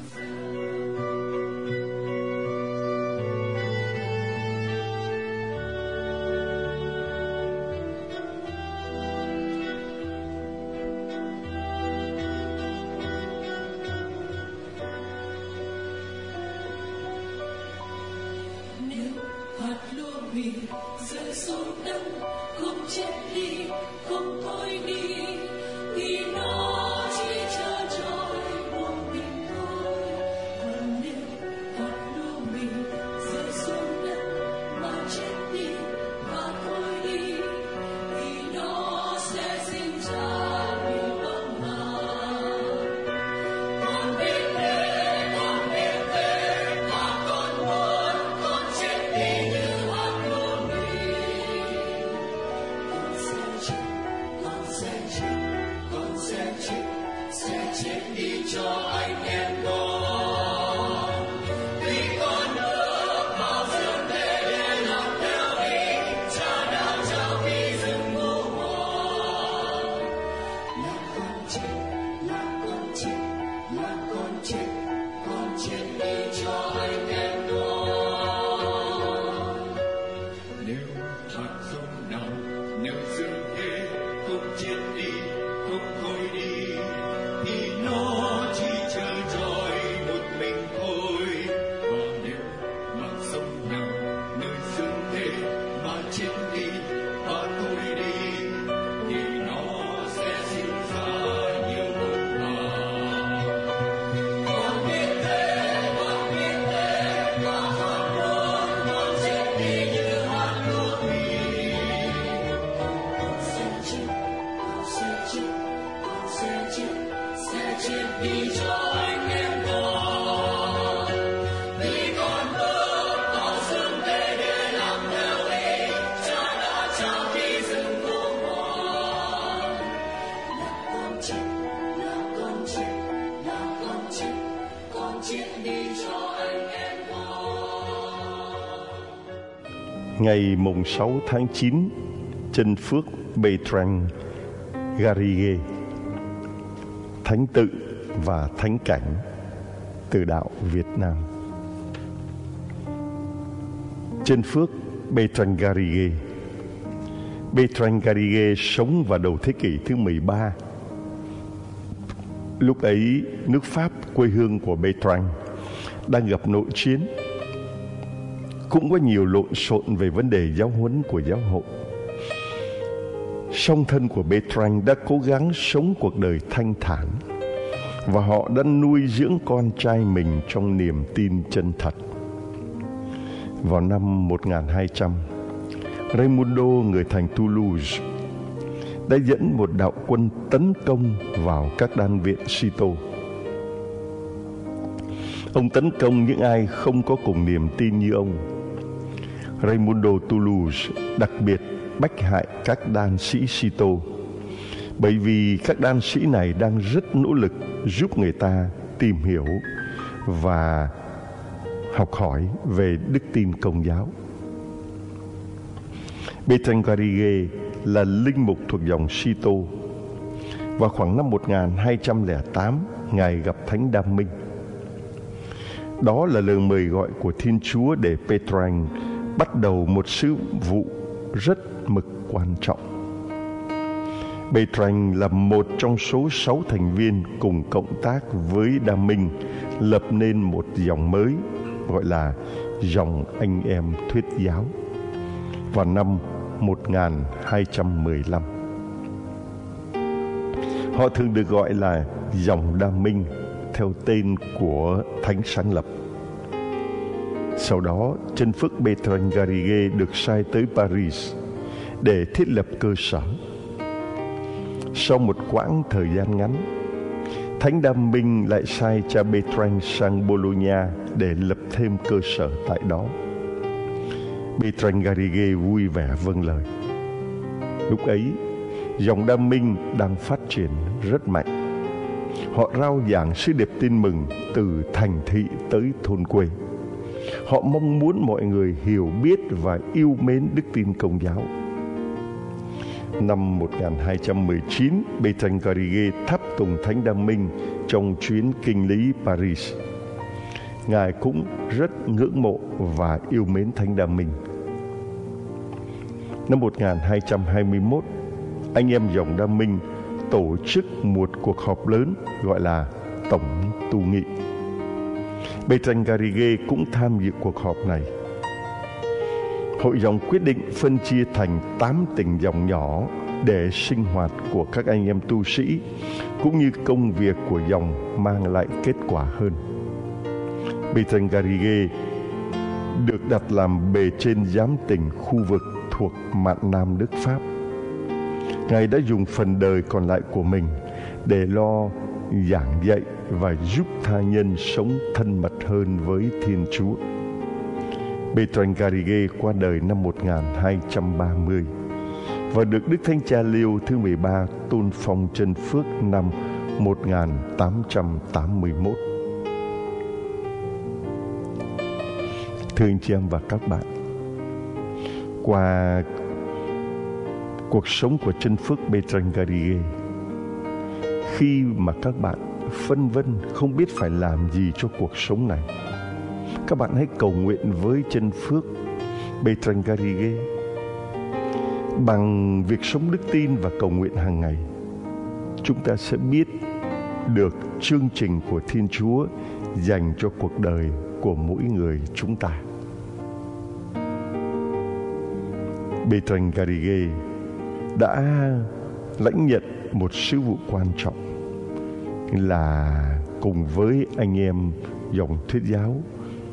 rơi xuống đất, không chết đi, không thôi đi, vì nó chỉ chờ trôi một mình thôi. Còn nếu hạt lúa mì rơi xuống đất mà chết đi và thôi đi, thì nó sẽ sinh ra nhiều bông hoa. Con biết thế, con biết thế, và con muốn con chết đi như hạt lúa mì. Con sẽ chết đi cho anh em con. Vì con nước vào rừng để làm theo ý Cha đã trao khi rừng ngô hoang. Là con chết đi cho anh em con. Nếu hạt giống nào nơi rừng thế không chết đi, không thôi đi, thì nó chỉ chờ trôi một mình thôi. Và nếu hạt giống nào nơi rừng thế mà chết đi và thôi đi, thì nó sẽ sinh ra nhiều bông hoa. Con biết thế, và con muốn con chết đi như hạt lúa mì. Sẽ chết đi cho anh em con. Vì con bước vào rừng để làm theo ý Cha đã trao khi rừng ngô hoang. Con chết đi cho anh em con. Ngày mùng 6 tháng 9, Chân Phước Bertrand Garrigues, Thánh tự và thánh cảnh từ đạo Việt Nam. Chân Phước Bertrand Garrigues. Bertrand Garrigues sống vào đầu thế kỷ thứ 13. Lúc ấy, nước Pháp, quê hương của Bertrand, đang gặp nội chiến. Cũng có nhiều lộn xộn về vấn đề giáo huấn của giáo hội. Song thân của Bertrand đã cố gắng sống cuộc đời thanh thản, và họ đã nuôi dưỡng con trai mình trong niềm tin chân thật. Vào năm 1200, Raimundo, người thành Toulouse, đã dẫn một đạo quân tấn công vào các đan viện Cîteaux. Ông tấn công những ai không có cùng niềm tin như ông. Raimundo Toulouse đặc biệt bách hại các đan sĩ Cîteaux, bởi vì các đan sĩ này đang rất nỗ lực giúp người ta tìm hiểu và học hỏi về đức tin Công giáo. Bertrand Garrigues là linh mục thuộc dòng Cîteaux, và khoảng năm 1208, Ngài gặp Thánh Đam Minh. Đó là lời mời gọi của Thiên Chúa để Bertrand bắt đầu một sứ vụ rất mực quan trọng. Bertrand là một trong số 6 thành viên cùng cộng tác với Đam Minh lập nên một dòng mới gọi là dòng anh em thuyết giáo vào năm 1215. Họ thường được gọi là dòng Đam Minh theo tên của Thánh sáng lập. Sau đó, Chân Phước Bertrand Garrigues được sai tới Paris để thiết lập cơ sở. Sau một quãng thời gian ngắn, Thánh Đam Minh lại sai cha Bertrand sang Bologna để lập thêm cơ sở tại đó. Bertrand Garrigues vui vẻ vâng lời. Lúc ấy, dòng Đam Minh đang phát triển rất mạnh. Họ rao giảng sứ điệp tin mừng từ thành thị tới thôn quê. Họ mong muốn mọi người hiểu biết và yêu mến đức tin Công giáo. Năm 1219, Bertrand Garrigues tháp tùng Thánh Đam Minh trong chuyến kinh lý Paris. Ngài cũng rất ngưỡng mộ và yêu mến Thánh Đa Minh. Năm 1221, anh em dòng Đa Minh tổ chức một cuộc họp lớn gọi là Tổng tu nghị. Bertrand Garrigues cũng tham dự cuộc họp này. Hội dòng quyết định phân chia thành 8 tỉnh dòng nhỏ để sinh hoạt của các anh em tu sĩ, cũng như công việc của dòng mang lại kết quả hơn. Bertrand Garrigues được đặt làm bề trên giám tỉnh khu vực thuộc mạn Nam nước Pháp. Ngài đã dùng phần đời còn lại của mình để lo giảng dạy và giúp tha nhân sống thân mật hơn với Thiên Chúa. Bertrand Garrigues qua đời năm 1230 và được Đức Thánh Cha Leo thứ 13 tôn phong chân phước năm 1881. Thưa anh chị em và các bạn, qua cuộc sống của chân phước Bertrand Garrigues, khi mà các bạn phân vân không biết phải làm gì cho cuộc sống này, các bạn hãy cầu nguyện với chân phước Bertrand Garrigues. Bằng việc sống đức tin và cầu nguyện hàng ngày, chúng ta sẽ biết được chương trình của Thiên Chúa dành cho cuộc đời của mỗi người chúng ta. Bertrand Garrigues đã lãnh nhận một sứ vụ quan trọng là cùng với anh em dòng Thuyết giáo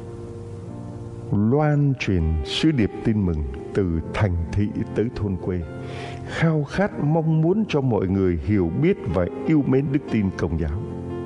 loan truyền sứ điệp tin mừng từ thành thị tới thôn quê, khao khát mong muốn cho mọi người hiểu biết và yêu mến đức tin Công giáo,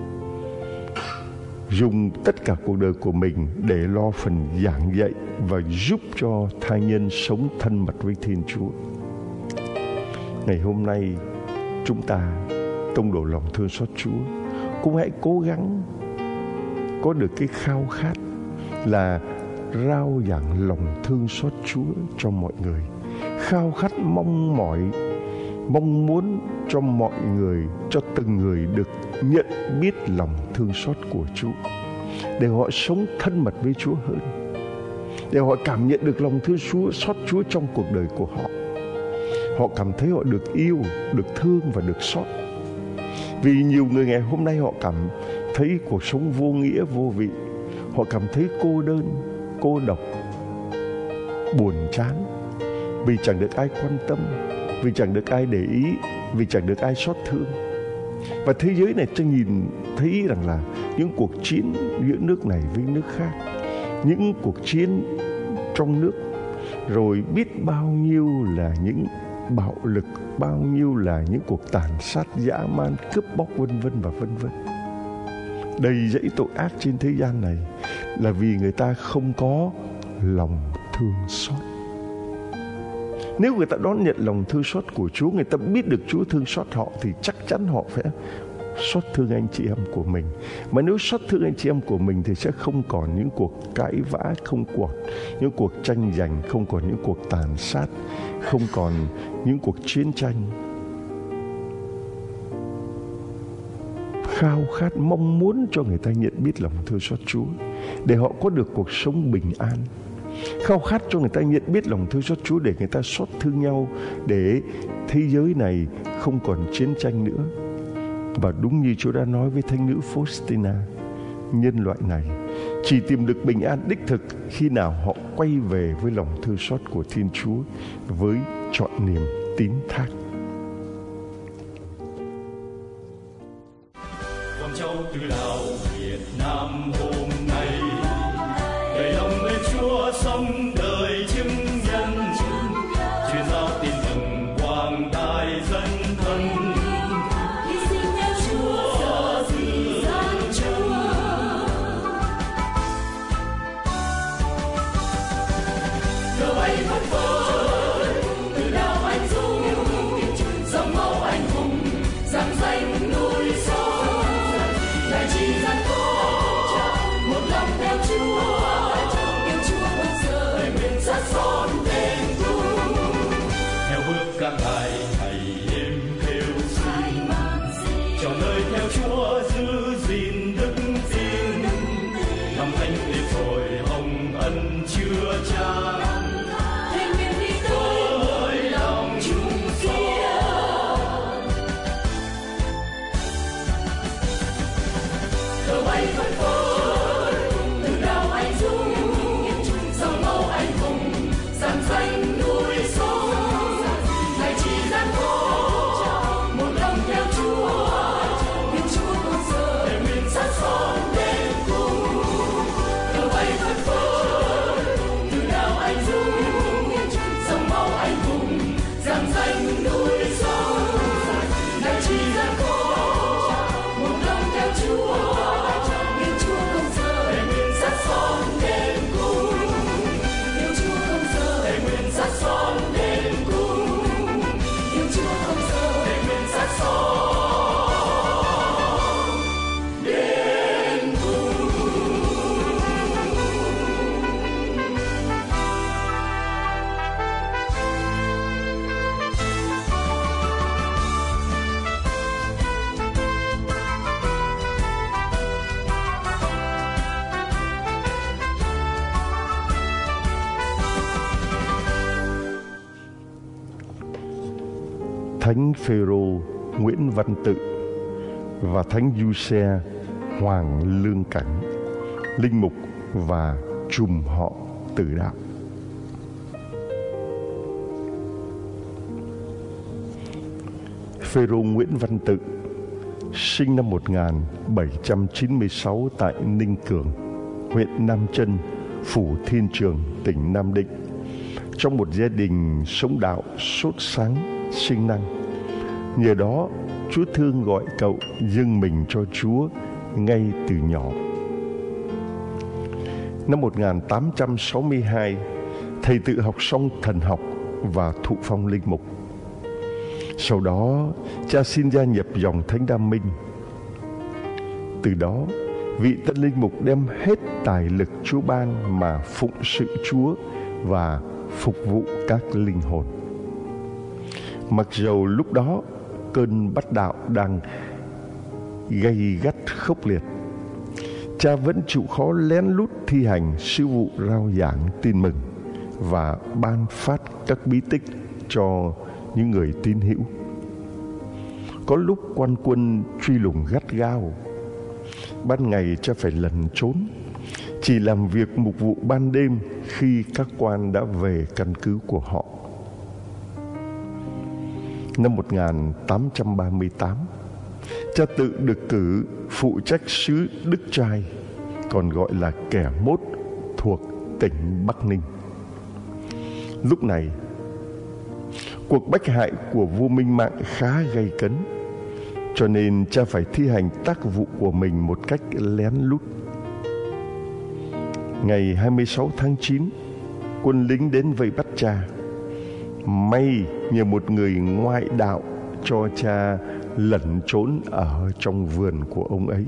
dùng tất cả cuộc đời của mình để lo phần giảng dạy và giúp cho tha nhân sống thân mật với Thiên Chúa. Ngày hôm nay, chúng ta tông đổ lòng thương xót Chúa cũng hãy cố gắng có được cái khao khát là rao giảng lòng thương xót Chúa cho mọi người, khao khát mong mỏi, mong muốn cho mọi người, cho từng người được nhận biết lòng thương xót của Chúa, để họ sống thân mật với Chúa hơn, để họ cảm nhận được lòng thương xót Chúa trong cuộc đời của họ. Họ cảm thấy họ được yêu, được thương và được xót. Vì nhiều người ngày hôm nay họ cảm thấy cuộc sống vô nghĩa, vô vị. Họ cảm thấy cô đơn, cô độc, buồn chán, vì chẳng được ai quan tâm, vì chẳng được ai để ý, vì chẳng được ai xót thương. Và thế giới này tôi nhìn thấy rằng là những cuộc chiến giữa nước này với nước khác, những cuộc chiến trong nước, rồi biết bao nhiêu là những bạo lực, bao nhiêu là những cuộc tàn sát dã man, cướp bóc vân vân và vân vân. Đầy dẫy tội ác trên thế gian này là vì người ta không có lòng thương xót. Nếu người ta đón nhận lòng thương xót của Chúa, người ta biết được Chúa thương xót họ, thì chắc chắn họ phải xót thương anh chị em của mình. Mà nếu xót thương anh chị em của mình thì sẽ không còn những cuộc cãi vã, không còn những cuộc tranh giành, không còn những cuộc tàn sát, không còn những cuộc chiến tranh. Khao khát mong muốn cho người ta nhận biết lòng thương xót Chúa, để họ có được cuộc sống bình an. Khao khát cho người ta nhận biết lòng thương xót Chúa, để người ta xót thương nhau, để thế giới này không còn chiến tranh nữa. Và đúng như Chúa đã nói với thánh nữ Faustina, nhân loại này chỉ tìm được bình an đích thực khi nào họ quay về với lòng thương xót của Thiên Chúa với trọn niềm tín thác. Quảng Châu tự hào Việt Nam hôm nay, đầy lòng lên Chúa sống đời chứng nhân, truyền giao tin mừng quảng đại dân thân. cờ bay phất phới từ đảo anh dũng, dòng máu anh hùng dàn danh núi sông. Ngày chỉ gian khổ một lòng theo Chúa, nhưng Chúa không giờ để nguyện sát son đến cùng. Cờ bay phất phới từ đảo anh dũng, dòng máu anh hùng dàn danh núi sông. Ngày chỉ gian khổ một lòng theo Chúa, nhưng Chúa không giờ để nguyện sát son đến cùng. Nhưng Chúa không giờ để nguyện sát son đến cùng. Nhưng Chúa không giờ để nguyện sát son đến cùng. Thánh Phêrô Nguyễn Văn Tự và Thánh Giuse Hoàng Lương Cảnh, linh mục và trùm họ Tử Đạo. Phêrô Nguyễn Văn Tự sinh năm 1796 tại Ninh Cường, huyện Nam Chân, Phủ Thiên Trường, tỉnh Nam Định, trong một gia đình sống đạo sốt sáng, siêng năng. Nhờ đó, Chúa thương gọi cậu dâng mình cho Chúa ngay từ nhỏ. Năm 1862, thầy tự học xong thần học và thụ phong linh mục. Sau đó, cha xin gia nhập dòng Thánh Đa Minh. Từ đó, vị tân linh mục đem hết tài lực Chúa ban mà phụng sự Chúa và phục vụ các linh hồn. Mặc dầu lúc đó cơn bắt đạo đang gay gắt khốc liệt, cha vẫn chịu khó lén lút thi hành sứ vụ rao giảng tin mừng và ban phát các bí tích cho những người tín hữu. Có lúc quan quân truy lùng gắt gao, ban ngày cha phải lẩn trốn, chỉ làm việc mục vụ ban đêm khi các quan đã về căn cứ của họ. Năm 1838, cha tự được cử phụ trách xứ Đức Trai, còn gọi là Kẻ Mốt, thuộc tỉnh Bắc Ninh. Lúc này, cuộc bách hại của vua Minh Mạng khá gay cấn, cho nên cha phải thi hành tác vụ của mình một cách lén lút. Ngày 26 tháng 9, quân lính đến vây bắt cha. May nhờ một người ngoại đạo cho cha lẩn trốn ở trong vườn của ông ấy.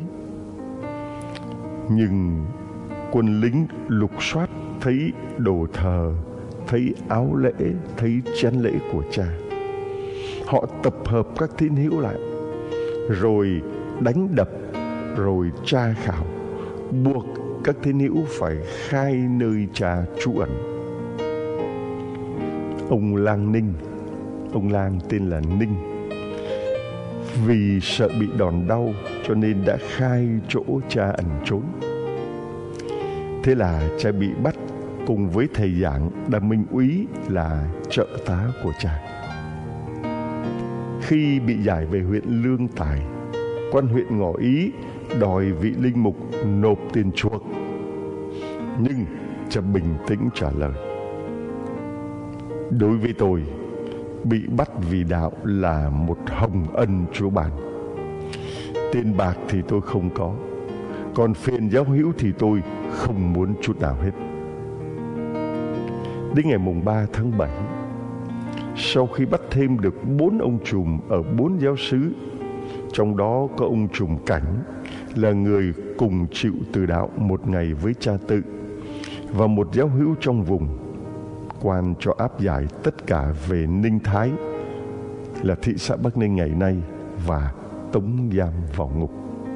Nhưng quân lính lục soát thấy đồ thờ, thấy áo lễ, thấy chén lễ của cha. Họ tập hợp các tín hữu lại, rồi đánh đập, rồi tra khảo, buộc các tín hữu phải khai nơi cha trú ẩn. Ông Lang Ninh, ông Lang tên là Ninh, vì sợ bị đòn đau cho nên đã khai chỗ cha ẩn trốn. Thế là cha bị bắt cùng với thầy giảng Đa Minh Úy là trợ tá của cha. Khi bị giải về huyện Lương Tài, quan huyện ngỏ ý đòi vị linh mục nộp tiền chuộc, nhưng cha bình tĩnh trả lời: đối với tôi, bị bắt vì đạo là một hồng ân Chúa ban. Tiền bạc thì tôi không có, còn phiền giáo hữu thì tôi không muốn chút nào hết. Đến ngày mùng 3 tháng 7, sau khi bắt thêm được 4 ông trùm ở 4 giáo xứ, trong đó có ông trùm Cảnh là người cùng chịu từ đạo một ngày với cha Tự, và một giáo hữu trong vùng, quan cho áp giải tất cả về Ninh Thái, là thị xã Bắc Ninh ngày nay, và tống giam vào ngục.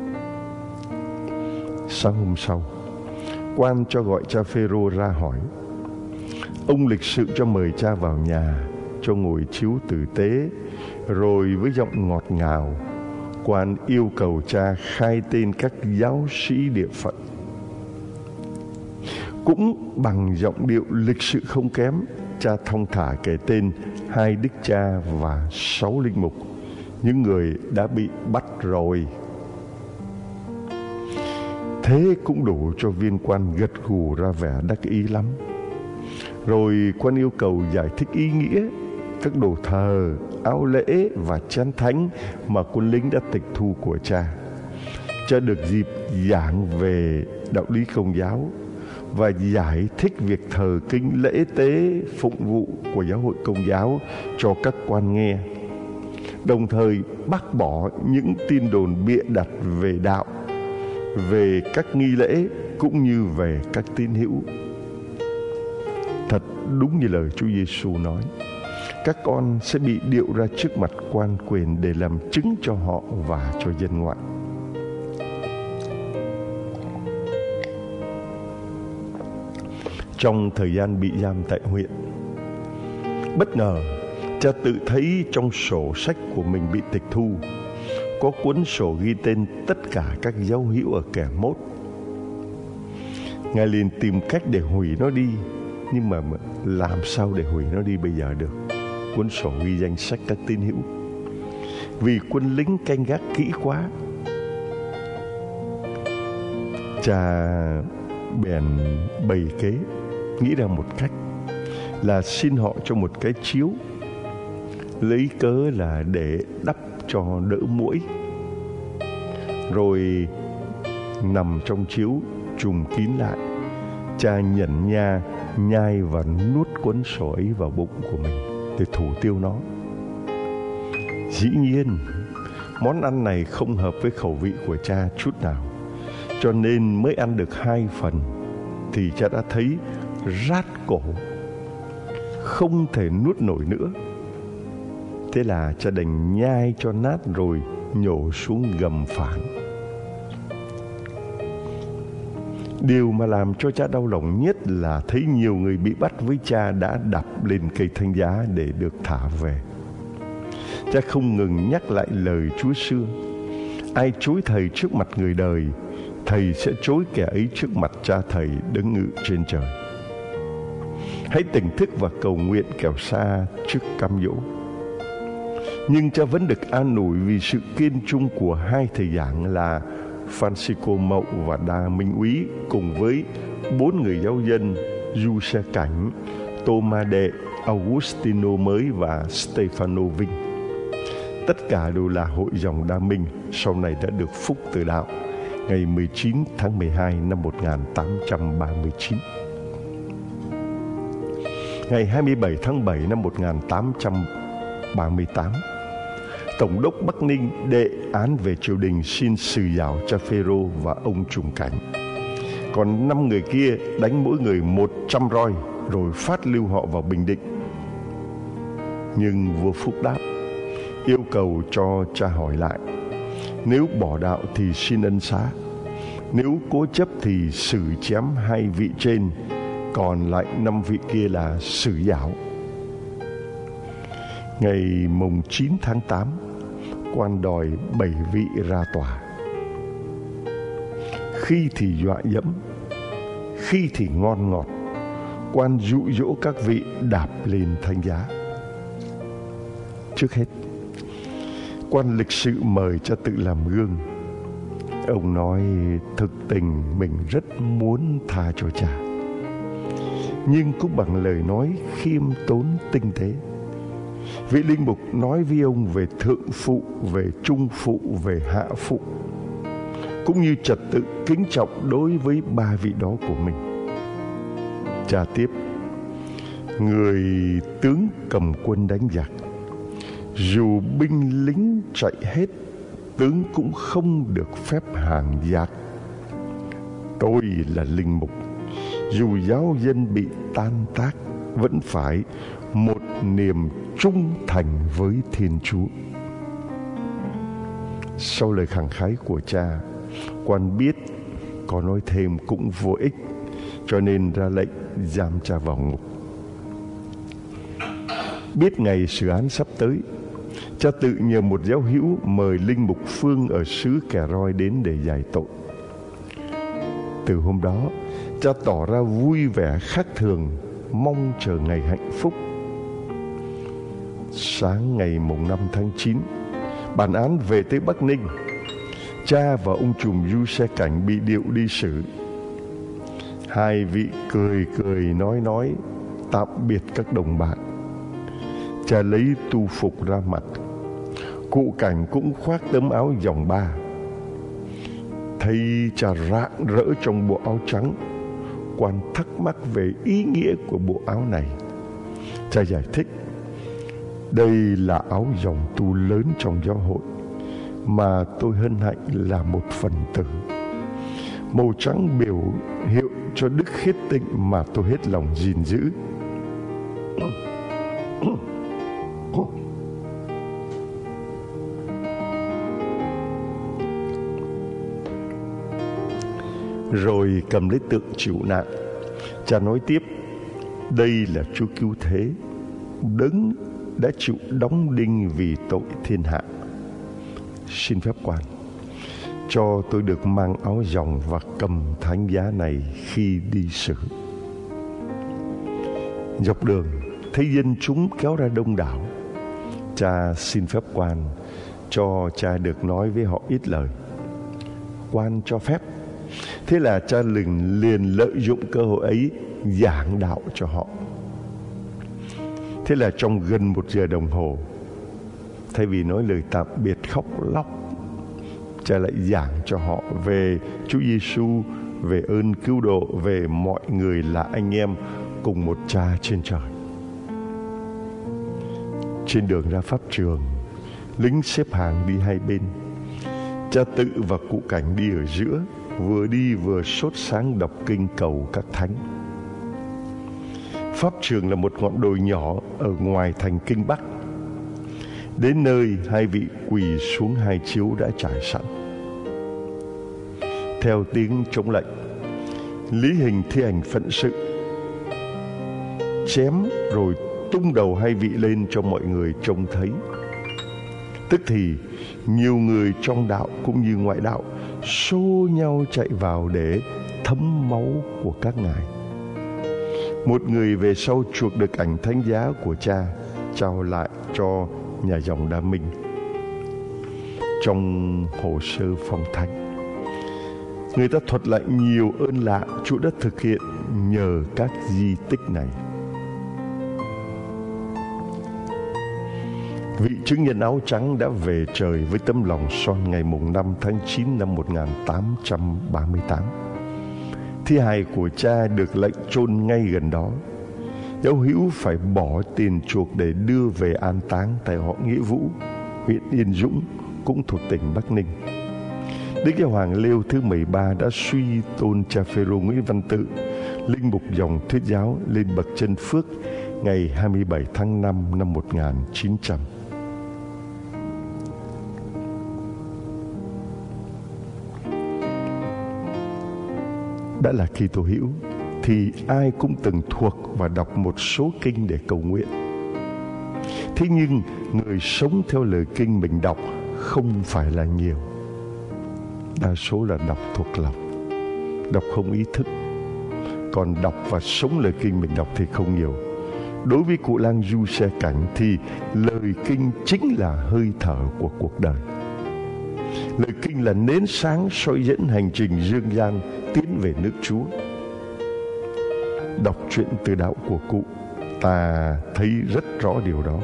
Sáng hôm sau, quan cho gọi cha Phêrô ra hỏi. Ông lịch sự cho mời cha vào nhà, cho ngồi chiếu tử tế, rồi với giọng ngọt ngào, Quan yêu cầu cha khai tên các giáo sĩ địa phận. Cũng bằng giọng điệu lịch sự không kém, cha thong thả kể tên 2 đức cha và 6 linh mục, những người đã bị bắt rồi. Thế cũng đủ cho viên quan gật gù ra vẻ đắc ý lắm. Rồi quan yêu cầu giải thích ý nghĩa các đồ thờ, áo lễ và chén thánh mà quân lính đã tịch thu của cha. Cha được dịp giảng về đạo lý Công giáo và giải thích việc thờ kính lễ tế phụng vụ của giáo hội Công giáo cho các quan nghe, đồng thời bác bỏ những tin đồn bịa đặt về đạo, về các nghi lễ cũng như về các tín hữu. Thật đúng như lời Chúa Giêsu nói, các con sẽ bị điệu ra trước mặt quan quyền để làm chứng cho họ và cho dân ngoại. Trong thời gian bị giam tại huyện, bất ngờ cha tự thấy trong sổ sách của mình bị tịch thu có cuốn sổ ghi tên tất cả các dấu hữu ở Kẻ Mốt. Ngài liền tìm cách để hủy nó đi, nhưng mà làm sao để hủy nó đi bây giờ được? Cuốn sổ ghi danh sách các tín hữu. Vì quân lính canh gác kỹ quá, cha bèn bày kế, nghĩ ra một cách là xin họ cho một cái chiếu, lấy cớ là để đắp cho đỡ muỗi, rồi nằm trong chiếu trùm kín lại. Cha nhẫn nha nhai và nuốt cuốn sổ ấy vào bụng của mình để thủ tiêu nó. Dĩ nhiên món ăn này không hợp với khẩu vị của cha chút nào, cho nên mới ăn được 2 phần thì cha đã thấy rát cổ, không thể nuốt nổi nữa. Thế là cha đành nhai cho nát rồi nhổ xuống gầm phản. Điều mà làm cho cha đau lòng nhất là thấy nhiều người bị bắt với cha đã đập lên cây thánh giá để được thả về. Cha không ngừng nhắc lại lời Chúa xưa: ai chối thầy trước mặt người đời, thầy sẽ chối kẻ ấy trước mặt cha thầy đứng ngự trên trời. Hãy tỉnh thức và cầu nguyện kẻo xa trước cám dỗ. Nhưng cha vẫn được an ủi vì sự kiên trung của 2 thầy giảng là Francisco Mậu và Đa Minh Úy, cùng với 4 người giáo dân Du Xe Cảnh, Tô Ma Đệ, Augustino Mới và Stefano Vinh. Tất cả đều là hội dòng Đa Minh, sau này đã được phúc từ đạo ngày 19 tháng 12 năm 1839. Ngày 27 tháng 7 năm 1838, Tổng đốc Bắc Ninh đệ án về triều đình xin xử giảo cha Phêrô và ông Trùng Cảnh. Còn 5 người kia đánh mỗi người 100 roi rồi phát lưu họ vào Bình Định. Nhưng vua Phúc đáp, yêu cầu cho cha hỏi lại. Nếu bỏ đạo thì xin ân xá, nếu cố chấp thì xử chém 2 vị trên, còn lại 5 vị kia là xử giảo. Ngày mùng 9 tháng 8, quan đòi 7 vị ra tòa. Khi thì dọa dẫm, khi thì ngon ngọt, quan dụ dỗ các vị đạp lên thánh giá. Trước hết, quan lịch sự mời cha tự làm gương. Ông nói thực tình mình rất muốn tha cho cha, nhưng cũng bằng lời nói khiêm tốn tinh tế. Vị linh mục nói với ông về thượng phụ, về trung phụ, về hạ phụ, cũng như trật tự kính trọng đối với 3 vị đó của mình. Cha tiếp: người tướng cầm quân đánh giặc, dù binh lính chạy hết, tướng cũng không được phép hàng giặc. Tôi là linh mục, dù giáo dân bị tan tác, vẫn phải một niềm trung thành với Thiên Chúa. Sau lời khẳng khái của cha, quan biết có nói thêm cũng vô ích, cho nên ra lệnh giam cha vào ngục. Biết ngày xử án sắp tới, cha tự nhờ một giáo hữu mời linh mục Phương ở xứ Kè Roi đến để giải tội. Từ hôm đó, cha tỏ ra vui vẻ khác thường, mong chờ ngày hạnh phúc. Sáng ngày mùng 5 tháng 9, bản án về tới Bắc Ninh. Cha và ông trùm Du Xe Cảnh bị điệu đi xử. Hai vị cười cười nói tạm biệt các đồng bạn. Cha lấy tu phục ra mặt. Cụ Cảnh cũng khoác tấm áo dòng ba. Thấy cha rạng rỡ trong bộ áo trắng, quan thắc mắc về ý nghĩa của bộ áo này. Cha giải thích, đây là áo dòng tu lớn trong giáo hội mà tôi hân hạnh là một phần tử. Màu trắng biểu hiệu cho đức khiết tịnh mà tôi hết lòng gìn giữ. Rồi cầm lấy tượng chịu nạn, cha nói tiếp, đây là Chúa Cứu Thế, Đấng đã chịu đóng đinh vì tội thiên hạ. Xin phép quan cho tôi được mang áo dòng và cầm thánh giá này khi đi xử. Dọc đường thấy dân chúng kéo ra đông đảo, cha xin phép quan cho cha được nói với họ ít lời. Quan cho phép. Thế là cha liền lợi dụng cơ hội ấy giảng đạo cho họ. Thế là trong gần 1 giờ đồng hồ, thay vì nói lời tạm biệt khóc lóc, cha lại giảng cho họ về Chúa Giêsu, về ơn cứu độ, về mọi người là anh em cùng một cha trên trời. Trên đường ra pháp trường, lính xếp hàng đi hai bên. Cha Tự và cụ Cảnh đi ở giữa, vừa đi vừa sốt sáng đọc kinh cầu các thánh. Pháp trường là một ngọn đồi nhỏ ở ngoài thành Kinh Bắc. Đến nơi, hai vị quỳ xuống hai chiếu đã trải sẵn. Theo tiếng chống lệnh, Lý Hình thi hành phận sự, chém rồi tung đầu hai vị lên cho mọi người trông thấy. Tức thì nhiều người trong đạo cũng như ngoại đạo xô nhau chạy vào để thấm máu của các ngài. Một người về sau chuộc được ảnh thánh giá của cha, trao lại cho nhà dòng Đa Minh. Trong hồ sơ phong thánh, người ta thuật lại nhiều ơn lạ Chúa đã thực hiện nhờ các di tích này. Vị chứng nhân áo trắng đã về trời với tấm lòng son ngày mùng 5 tháng 9 năm 1838. Thi hài của cha được lệnh chôn ngay gần đó. Giáo hữu phải bỏ tiền chuộc để đưa về an táng tại họ Nghĩa Vũ, huyện Yên Dũng, cũng thuộc tỉnh Bắc Ninh. Đức Giáo hoàng Leo thứ 13 đã suy tôn cha Phêrô Nguyễn Văn Tự, linh mục dòng Thuyết giáo, lên bậc chân phước ngày 27 tháng 5 năm 1900. Đã là Kitô hữu thì ai cũng từng thuộc và đọc một số kinh để cầu nguyện. Thế nhưng người sống theo lời kinh mình đọc không phải là nhiều. Đa số là đọc thuộc lòng, đọc không ý thức. Còn đọc và sống lời kinh mình đọc thì không nhiều. Đối với cụ lang Du Xe Cảnh thì lời kinh chính là hơi thở của cuộc đời. Lời kinh là nến sáng soi dẫn hành trình dương gian tiến về nước Chúa. Đọc truyện từ đạo của cụ, ta thấy rất rõ điều đó.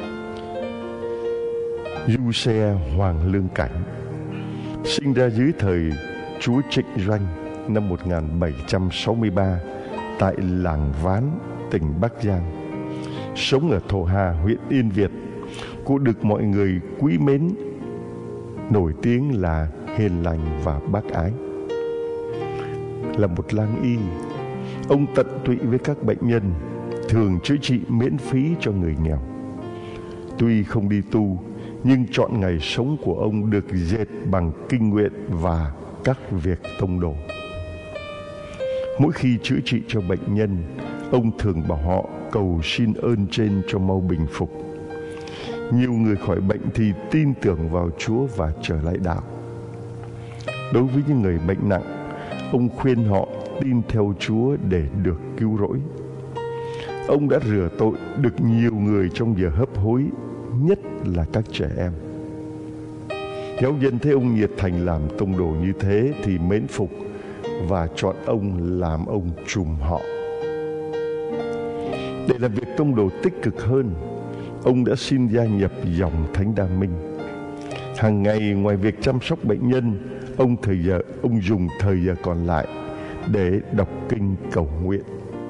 Du Xe Hoàng Lương Cảnh sinh ra dưới thời Chúa Trịnh Doanh năm 1763 tại làng Ván, tỉnh Bắc Giang. Sống ở Thổ Hà, huyện Yên Việt. Cụ được mọi người quý mến, nổi tiếng là hiền lành và bác ái. Là một lang y, ông tận tụy với các bệnh nhân, thường chữa trị miễn phí cho người nghèo. Tuy không đi tu, nhưng trọn ngày sống của ông được dệt bằng kinh nguyện và các việc tông đồ. Mỗi khi chữa trị cho bệnh nhân, ông thường bảo họ cầu xin ơn trên cho mau bình phục. Nhiều người khỏi bệnh thì tin tưởng vào Chúa và trở lại đạo. Đối với những người bệnh nặng, ông khuyên họ tin theo Chúa để được cứu rỗi. Ông đã rửa tội được nhiều người trong giờ hấp hối, nhất là các trẻ em. Giáo dân thấy ông nhiệt thành làm tông đồ như thế thì mến phục và chọn ông làm ông trùm họ. Để làm việc tông đồ tích cực hơn, ông đã xin gia nhập dòng Thánh Đa Minh. Hàng ngày ngoài việc chăm sóc bệnh nhân, ông dùng thời giờ còn lại để đọc kinh cầu nguyện.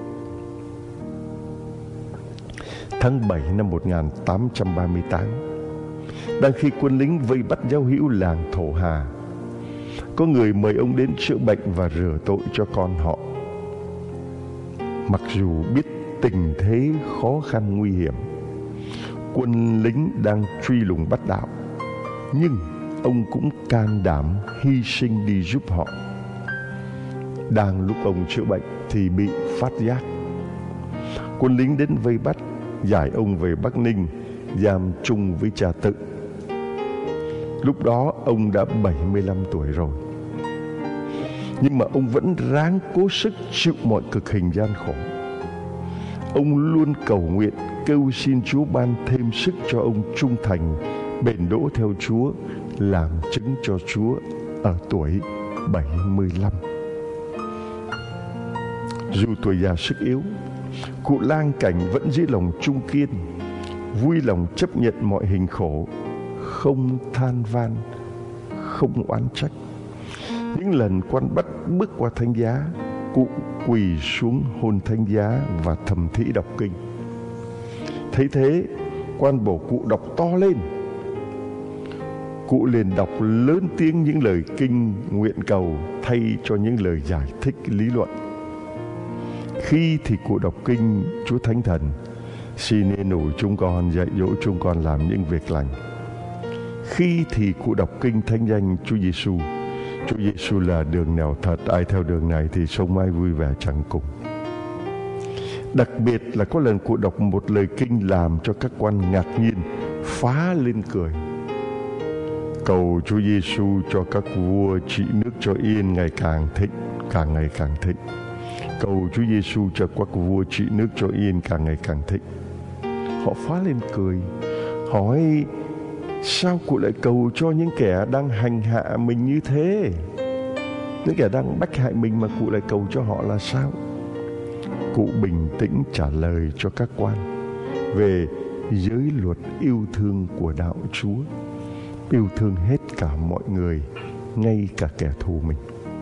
Tháng 7 năm 1838, đang khi quân lính vây bắt giáo hữu làng Thổ Hà, có người mời ông đến chữa bệnh và rửa tội cho con họ. Mặc dù biết tình thế khó khăn nguy hiểm, quân lính đang truy lùng bắt đạo, nhưng ông cũng can đảm hy sinh đi giúp họ. Đang lúc ông chữa bệnh thì bị phát giác. Quân lính đến vây bắt, giải ông về Bắc Ninh, giam chung với cha Tự. Lúc đó ông đã 75 tuổi rồi, nhưng mà ông vẫn ráng cố sức chịu mọi cực hình gian khổ. Ông luôn cầu nguyện, kêu xin Chúa ban thêm sức cho ông trung thành, bền đỗ theo Chúa, làm chứng cho Chúa ở tuổi 75. Dù tuổi già sức yếu, cụ Lang Cảnh vẫn giữ lòng trung kiên, vui lòng chấp nhận mọi hình khổ, không than van, không oán trách. Những lần quan bắt bước qua thánh giá, cụ quỳ xuống hôn thánh giá và thầm thỉ đọc kinh. Thấy thế, quan bổ cụ đọc to lên. Cụ liền đọc lớn tiếng những lời kinh nguyện cầu thay cho những lời giải thích lý luận. Khi thì cụ đọc kinh Chúa Thánh Thần: xin yên ủi chúng con, dạy dỗ chúng con làm những việc lành. Khi thì cụ đọc kinh thánh danh Chúa Giêsu: Chúa Giêsu là đường nẻo thật, ai theo đường này thì sống mãi vui vẻ chẳng cùng. Đặc biệt là có lần cụ đọc một lời kinh làm cho các quan ngạc nhiên, phá lên cười: cầu Chúa Giêsu cho các vua trị nước cho yên ngày càng thịnh, càng ngày càng thịnh. Cầu Chúa Giêsu cho các vua trị nước cho yên càng ngày càng thịnh. Họ phá lên cười, hỏi sao cụ lại cầu cho những kẻ đang hành hạ mình như thế? Những kẻ đang bách hại mình mà cụ lại cầu cho họ là sao? Cụ bình tĩnh trả lời cho các quan về giới luật yêu thương của đạo Chúa, yêu thương hết cả mọi người, ngay cả kẻ thù mình.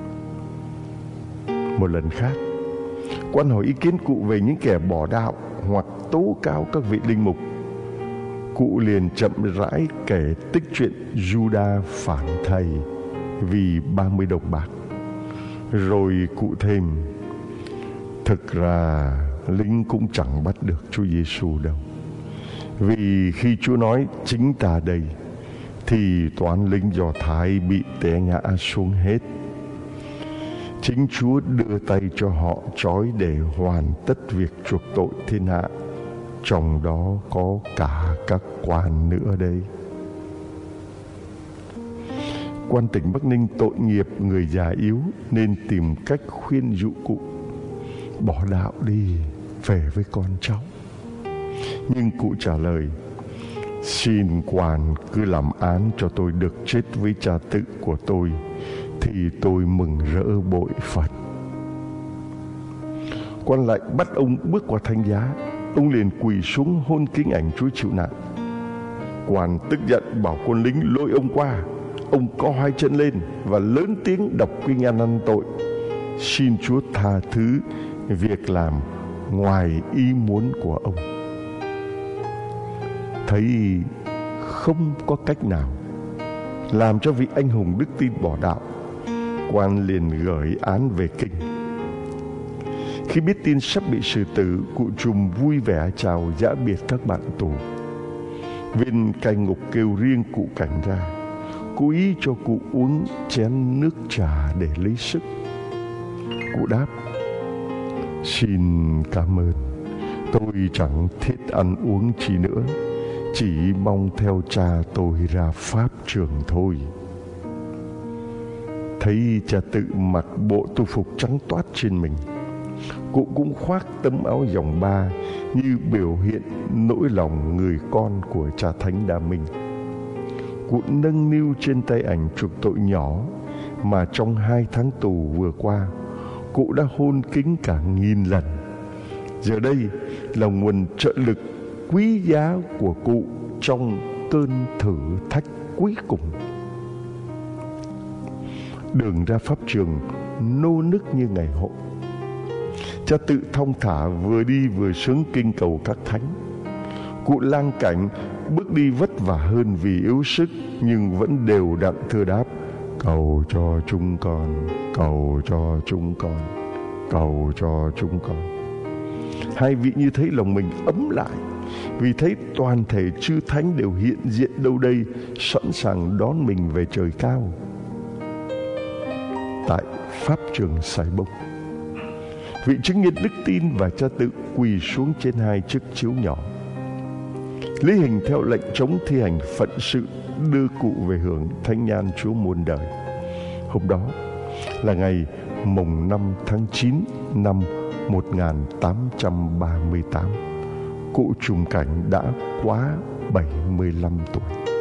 Một lần khác, quan hỏi ý kiến cụ về những kẻ bỏ đạo hoặc tố cáo các vị linh mục. Cụ liền chậm rãi kể tích chuyện Juda phản thầy vì 30 đồng bạc. Rồi cụ thêm: thực ra lính cũng chẳng bắt được Chúa Giêsu đâu, vì khi Chúa nói chính ta đây thì toán lính Do Thái bị té ngã xuống hết. Chính Chúa đưa tay cho họ trói để hoàn tất việc chuộc tội thiên hạ, trong đó có cả các quan nữa đây. Quan tỉnh Bắc Ninh tội nghiệp người già yếu nên tìm cách khuyên dụ cụ bỏ đạo đi, về với con cháu. Nhưng cụ trả lời: xin quan cứ làm án cho tôi được chết với cha Tự của tôi, thì tôi mừng rỡ bội Phật. Quan lại bắt ông bước qua thánh giá. Ông liền quỳ xuống hôn kính ảnh Chúa chịu nạn. Quan tức giận bảo quân lính lôi ông qua. Ông co hai chân lên và lớn tiếng đọc kinh ăn năn tội, xin Chúa tha thứ việc làm ngoài ý muốn của ông. Thấy không có cách nào làm cho vị anh hùng đức tin bỏ đạo, quan liền gửi án về kinh. Khi biết tin sắp bị xử tử, cụ Trùm vui vẻ chào giã biệt các bạn tù. Viên cai ngục kêu riêng cụ Cảnh ra, cố ý cho cụ uống chén nước trà để lấy sức. Cụ đáp: xin cảm ơn, tôi chẳng thiết ăn uống chi nữa, chỉ mong theo cha tôi ra pháp trường thôi. Thấy cha Tự mặc bộ tu phục trắng toát trên mình, cụ cũng khoác tấm áo dòng ba như biểu hiện nỗi lòng người con của cha Thánh Đa Minh. Cụ nâng niu trên tay ảnh chuộc tội nhỏ mà trong 2 tháng tù vừa qua cụ đã hôn kính cả 1000 lần. Giờ đây là nguồn trợ lực quý giá của cụ trong cơn thử thách cuối cùng. Đường ra pháp trường nô nức như ngày hội. Cha Tự thong thả vừa đi vừa sướng kinh cầu các thánh. Cụ lang cảnh bước đi vất vả hơn vì yếu sức, nhưng vẫn đều đặn thưa đáp: cầu cho chúng con, cầu cho chúng con, cầu cho chúng con. Hai vị như thấy lòng mình ấm lại, vì thấy toàn thể chư thánh đều hiện diện đâu đây, sẵn sàng đón mình về trời cao. Tại pháp trường Sài Bông, vị chứng nhân đức tin và cha Tự quỳ xuống trên 2 chiếc chiếu nhỏ. Lý Hình theo lệnh chống thi hành phận sự đưa cụ về hưởng thánh nhan Chúa muôn đời. Hôm đó là ngày mùng 5 tháng 9 năm 1838. Cụ trùng cảnh đã quá 75 tuổi.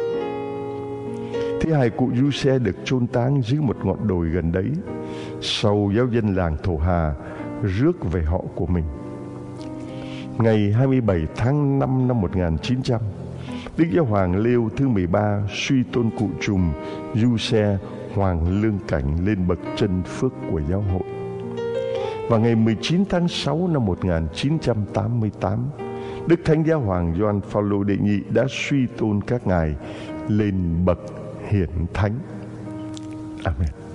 Thi hài cụ Giuse được chôn táng dưới một ngọn đồi gần đấy, sau giáo dân làng Thổ Hà rước về họ của mình. Ngày 27 tháng 5 năm 1900, Đức Giáo Hoàng Leo thứ 13 suy tôn cụ trùm Giuse Hoàng Lương Cảnh lên bậc chân phước của giáo hội. Và ngày 19 tháng 6 năm 1988, Đức Thánh Giáo Hoàng Gioan Phaolô đệ nhị đã suy tôn các ngài lên bậc hiển thánh. Amen.